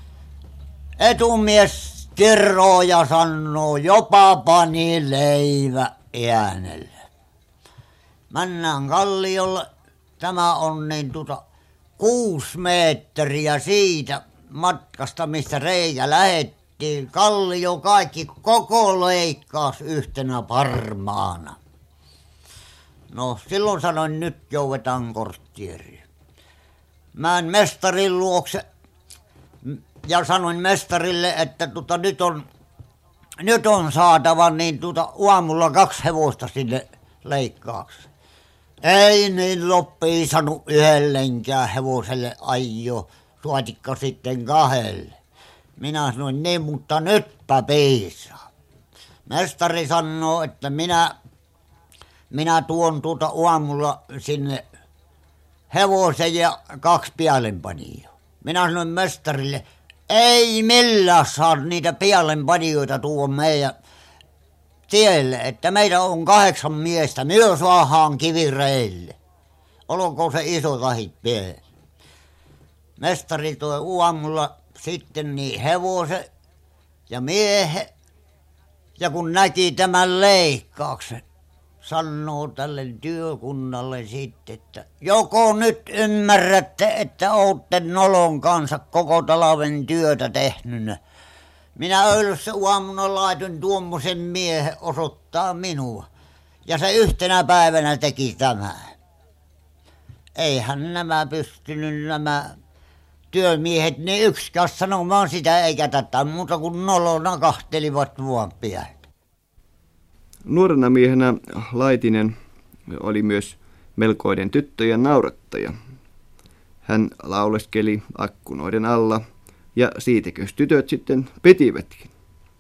H: Etumies kiroo ja sanoo, jopa pani leivä äänellä. Mennään kalliolle, tämä on niin tuota kuusi metriä siitä matkasta, mistä reikä lähettiin. Kallio kaikki koko leikkaus yhtenä parmaana. No silloin sanoin, nyt joudetaan kortteeriin. Mä mestarin luokse ja sanoin mestarille, että tota, nyt, on, nyt on saatava niin tota, aamulla kaksi hevosta sinne leikkaukseen. Ei niin loppii sanu yhdellenkään hevoselle ajo, suotikka sitten kahdelle. Minä sanoin, niin, mutta nytpä piisaa. Mestari sanoo, että minä, minä tuon tuota aamulla sinne hevosen ja kaksi pialenpanioa. Minä sanoin mestarille, ei millään saa niitä pialenpanijoita tuo meidän tielle, että meitä on kahdeksan miestä, myös saadaan kivireille. Olkoon se iso tahit pieni. Mestari toi aamulla sitten niin hevosen ja miehen, ja kun näki tämän leikkauksen, sanoo tälle työkunnalle sitten, että joko nyt ymmärrätte, että olette nolon kanssa koko talven työtä tehnyt. Minä öilyssä aamuna laitoin tuommoisen miehen osoittaa minua, ja se yhtenä päivänä teki tämän. Eihän nämä pystynyt nämä työmiehet niin yksikään sanomaan sitä eikä tätä muuta kuin nolona kahtelivat vaan pian.
I: Nuorena miehenä Laitinen oli myös melkoinen tyttöjen naurattaja. Hän lauleskeli akkunoiden alla ja siitäkös tytöt sitten petivätkin.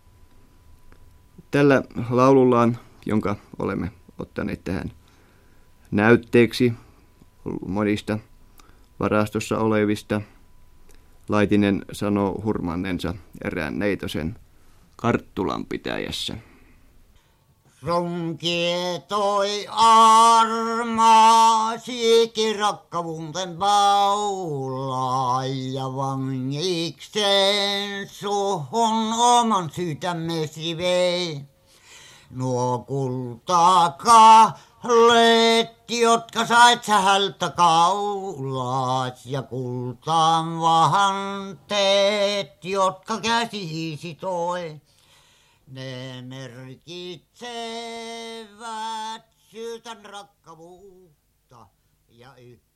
I: Tällä laulullaan, jonka olemme ottaneet tähän näytteeksi monista varastossa olevista, Laitinen sanoo hurmannensa erään neitosen Karttulan pitäjässä.
H: Ronkie toi armaasikin rakkavuuden paulaa ja vangikseen suhun oman sydämesi vei. Nuo kultakahlet, jotka sait sä hältä kaulaas ja kultaan vahanteet, jotka käsisi toi. Ne merkitsevät sydän rakkavuutta ja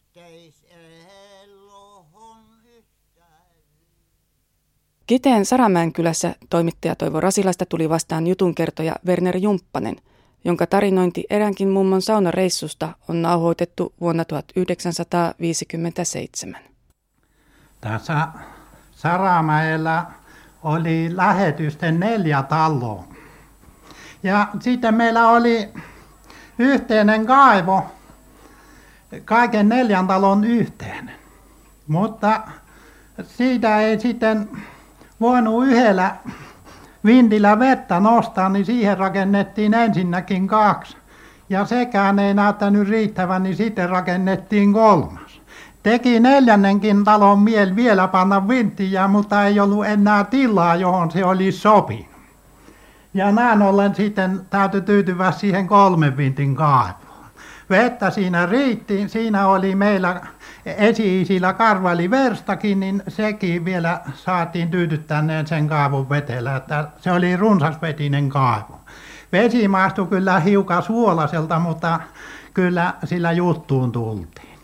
H: yhteiselohon yhtään.
B: Kiteen Saramäen kylässä toimittaja Toivo Rasilasta tuli vastaan jutunkertoja Werner Jumppanen, jonka tarinointi eräänkin mummon saunareissusta on nauhoitettu vuonna tuhatyhdeksänsataaviisikymmentäseitsemän.
J: Tässä Saramäellä oli lähetysten neljä taloa. Ja sitten meillä oli yhteinen kaivo, kaiken neljän talon yhteinen. Mutta siitä ei sitten voinut yhdellä vintillä vettä nostaa, niin siihen rakennettiin ensinnäkin kaksi. Ja sekään ei näyttänyt riittävän, niin sitten rakennettiin kolmas. Teki neljännenkin talon mieli vielä panna vinttiä, mutta ei ollut enää tilaa, johon se oli sopinut. Ja näin ollen sitten täytyi tyytyä siihen kolmen vintin kaivoon. Vettä siinä riitti, siinä oli meillä esi-isillä karvali verstakin, niin sekin vielä saatiin tyydyttäneen sen kaivon vetellä, että se oli runsasvetinen kaivo. Vesi maistui kyllä hiukan suolaiselta, mutta kyllä sillä juttuun tultiin.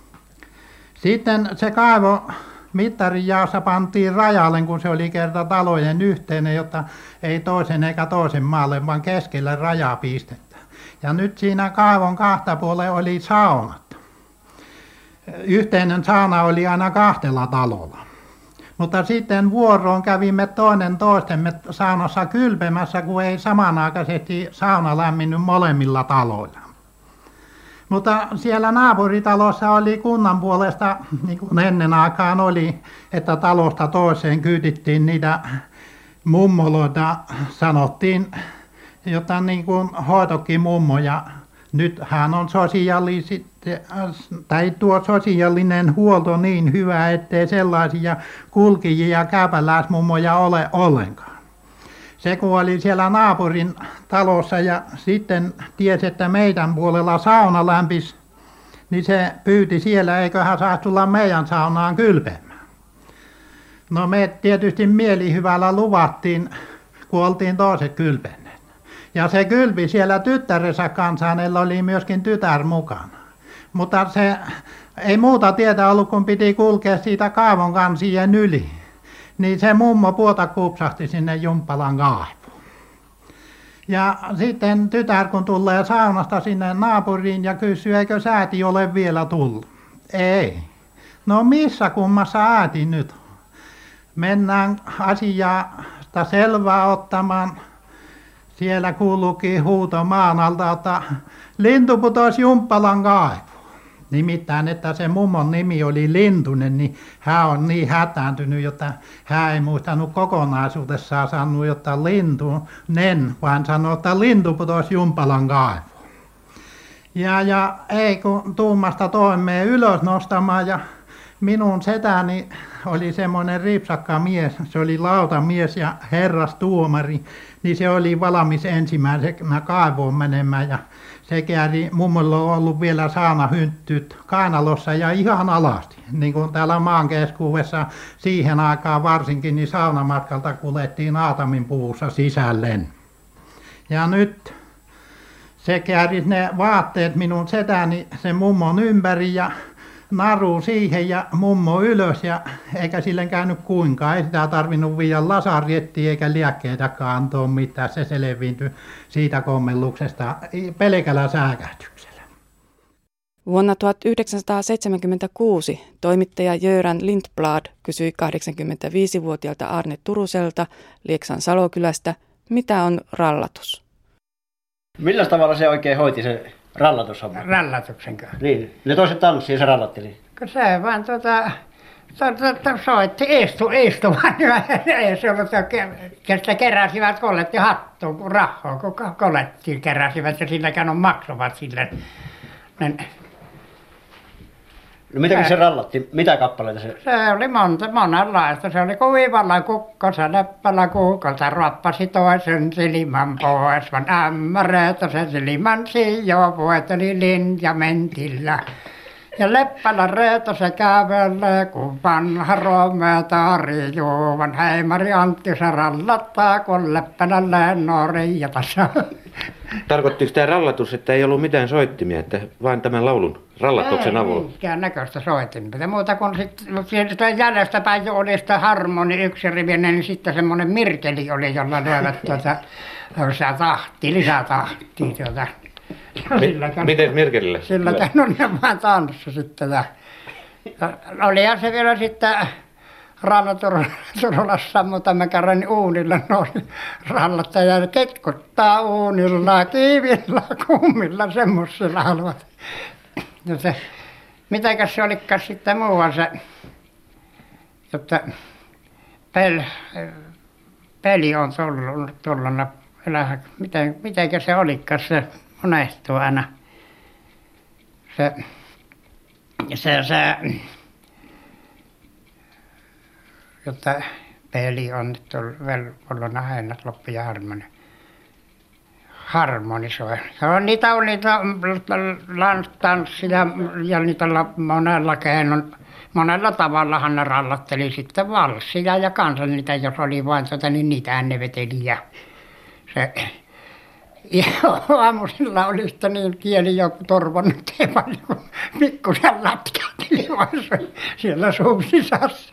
J: Sitten se kaivo mittarin jaossa pantiin rajalle, kun se oli kerta talojen yhteinen, jotta ei toisen eikä toisen maalle, vaan keskelle rajapistettä. Ja nyt siinä kaivon kahta puolella oli saunat. Yhteinen sauna oli aina kahtella talolla. Mutta sitten vuoroon kävimme toinen toistemme saunassa kylpemässä, kun ei samanaikaisesti sauna lämminnyt molemmilla taloilla. Mutta siellä naapuritalossa oli kunnan puolesta, niin kuin ennen aikaan oli, että talosta toiseen kyydittiin niitä mummoloita, sanottiin, jota niin kuin hoitokin mummoja. Nyt hän on sosiaaliset, tai tuo sosiaalinen huolto niin hyvä, ettei sellaisia kulkijia ja käpäläismummoja ole ollenkaan. Se kun oli siellä naapurin talossa ja sitten tiesi, että meidän puolella sauna lämpisi, niin se pyyti siellä, eiköhän saisi tulla meidän saunaan kylpemään. No me tietysti mielihyvällä luvattiin, kun oltiin toiset kylpenneet. Ja se kylpi siellä tyttärensä kanssa, hänellä oli myöskin tytär mukana. Mutta se ei muuta tietä ollut, kun piti kulkea siitä kaivon kansien yli. Niin se mummo puota kupsahti sinne Jumppalan kaivoon. Ja sitten tytär kun tulee saunasta sinne naapuriin ja kysyy, eikö sääti ole vielä tullut? Ei. No missä kummassa äiti nyt? Mennään asiasta selvää ottamaan. Siellä kuuluukin huuto maan alta, että lintu putosi Jumppalan kaivoon. Nimittäin, että se mummon nimi oli Lintunen, niin hän on niin hätääntynyt, jotta hän ei muistanut kokonaisuudessaan sanoa, jotta Lintunen, vaan sanoi, että lintu putosi Jumppalan kaivoon. Ja, ja ei kun tuumasta toimeen ylös nostamaan ja minun setäni oli semmoinen ripsakka mies, se oli lautamies ja herrastuomari, niin se oli valmis ensimmäisenä kaivoon menemään ja se kääri, mummolla on ollut vielä saunahynttyt kainalossa ja ihan alasti. Niin kuin täällä maan keskuudessa siihen aikaan varsinkin, niin saunamatkalta kuljettiin aatamin puussa sisälleen. Ja nyt se kääri ne vaatteet minun setäni sen mummon ympäri ja naru siihen ja mummo ylös ja eikä sille käynyt kuinkaan. Ei sitä tarvinnut viedä lasariettiin eikä lääkkeitäkään antaa mitään. Se selviintyi siitä kommelluksesta pelkällä säikähdyksellä.
B: Vuonna tuhatyhdeksänsataaseitsemänkymmentäkuusi toimittaja Göran Lindblad kysyi kahdeksankymmentäviisivuotiaalta Arne Turuselta Lieksan Salokylästä, mitä on rallatus.
K: Millä tavalla se oikein hoiti se rallatushamma?
L: Rallatuksenkö?
K: Niin, ne toiset tanssii ja se rallatteli.
L: Se vaan tuota, tuota, tuota soitti istu, istumaan. Ei se ollut, kestä keräsivät kolletti hattua, kun rahaa, kun kollettiin keräsivät ja silläkään on maksuvat sille. Niin.
K: No mitäkin se rallatti? Mitä kappaleita se?
L: Se oli monta, monenlaista. Se oli kuivalla kukkosa, leppälä kuukolta ruoppasi toisen silmän pois, vaan ämmäreitä se silmän sijo voiteli linjamentillä. Ja leppälä reeto se kävelee, kun vanha romeetari juovan heimari Antti se rallattaa, kun leppälä lennori ja tasa.
M: Tarkoittiko tämä rallatus, että ei ollut mitään soittimia, että vain tämän laulun rallatuksen avulla?
L: Ei mikään näköistä soittimia. Muuta kuin sitten jäljestäpäin oli sitä harmoni yksirivinen, niin sitten semmoinen mirkeli oli, jolla löivät tuota, tahtia, lisätahtia tuota.
M: Mi- Miten mirkelillä?
L: Sillä keinoin ne vaan tanssi sitten. Ja, ja olihan se vielä sitten Ralla-Turulassa muutaman kerran uunilla noin rallata ja ketkuttaa uunilla, kiivillä, kuumilla, semmoisilla haluat. Ja se, mitenkäs se olikaan sitten muuan se, jotta pel, peli on tullut, tullut miten, mitenkä se olikaan se unohtuu aina. Se, se, se, jotta peli on nyt tullut, ollut hennät loppu ja harmoni. harmonisoi. Joo, niitä on niitä tanssia ja niitä la, monella keinon, monella tavallahan ne rallatteli sitten valssia ja kanssa niitä, jos oli vain tuota, niin niitähän ne veteli ja se... Ja aamusilla oli sitten niin kieli joku torvonnut ei paljon, kun pikkusen lätkähteli vaan siellä suun sisässä.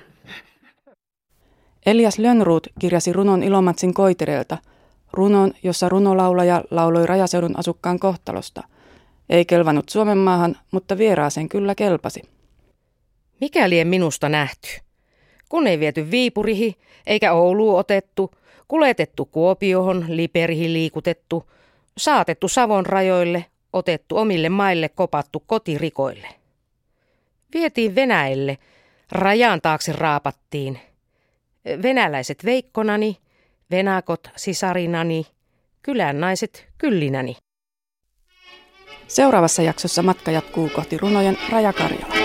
B: Elias Lönnroth kirjasi runon Ilomantsin Koitirelta, runon, jossa runolaulaja lauloi rajaseudun asukkaan kohtalosta. Ei kelvannut Suomen maahan, mutta vieraaseen kyllä kelpasi.
N: Mikä lie minusta nähty? Kun ei viety Viipurihi, eikä Ouluun otettu, kuljetettu Kuopiohon, Liperihin liikutettu, saatettu Savon rajoille, otettu omille maille, kopattu kotirikoille. Vietiin Venäjälle, rajan taakse raapattiin. Venäläiset veikkonani, venakot sisarinani, kylän naiset kyllinäni.
B: Seuraavassa jaksossa matka jatkuu kohti runojen Raja Karjala.